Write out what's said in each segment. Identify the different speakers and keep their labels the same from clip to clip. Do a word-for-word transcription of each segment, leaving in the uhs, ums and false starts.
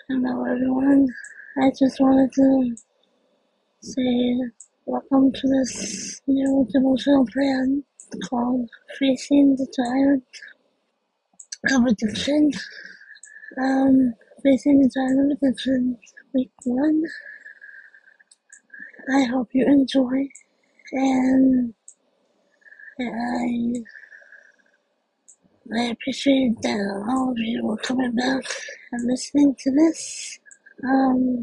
Speaker 1: Hello everyone, I just wanted to say welcome to this new devotional plan called Facing the Giant of Addiction. Um, Facing the Giant of Addiction, week one. I hope you enjoy, and I, I appreciate that all of you are coming back and listening to this. Um,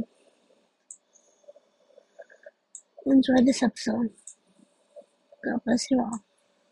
Speaker 1: enjoy this episode. God bless you all.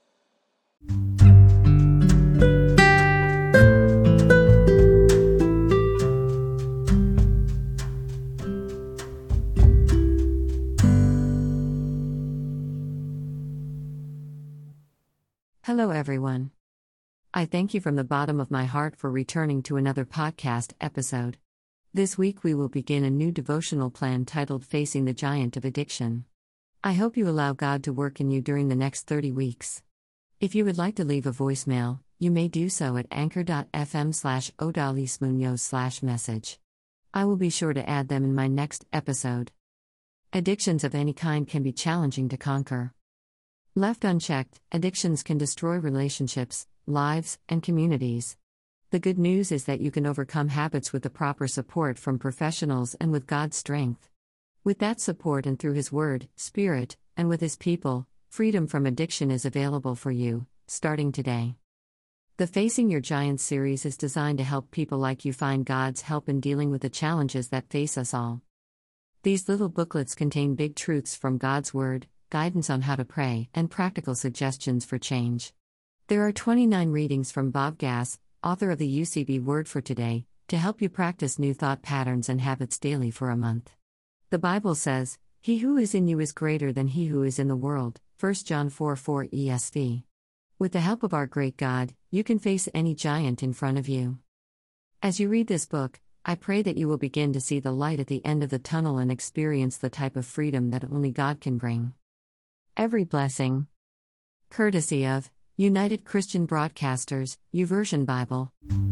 Speaker 2: Hello everyone. I thank you from the bottom of my heart for returning to another podcast episode. This week we will begin a new devotional plan titled Facing the Giant of Addiction. I hope you allow God to work in you during the next thirty weeks. If you would like to leave a voicemail, you may do so at anchor.fm slash odalismunoz slash message. I will be sure to add them in my next episode. Addictions of any kind can be challenging to conquer. Left unchecked, addictions can destroy relationships, lives, and communities. The good news is that you can overcome habits with the proper support from professionals and with God's strength. With that support and through His Word, Spirit, and with His people, freedom from addiction is available for you, starting today. The Facing Your Giants series is designed to help people like you find God's help in dealing with the challenges that face us all. These little booklets contain big truths from God's Word, guidance on how to pray, and practical suggestions for change. There are twenty-nine readings from Bob Gass, author of the U C B Word for Today, to help you practice new thought patterns and habits daily for a month. The Bible says, "He who is in you is greater than he who is in the world," First John four four E S V. With the help of our great God, you can face any giant in front of you. As you read this book, I pray that you will begin to see the light at the end of the tunnel and experience the type of freedom that only God can bring. Every blessing. Courtesy of United Christian Broadcasters, YouVersion Bible.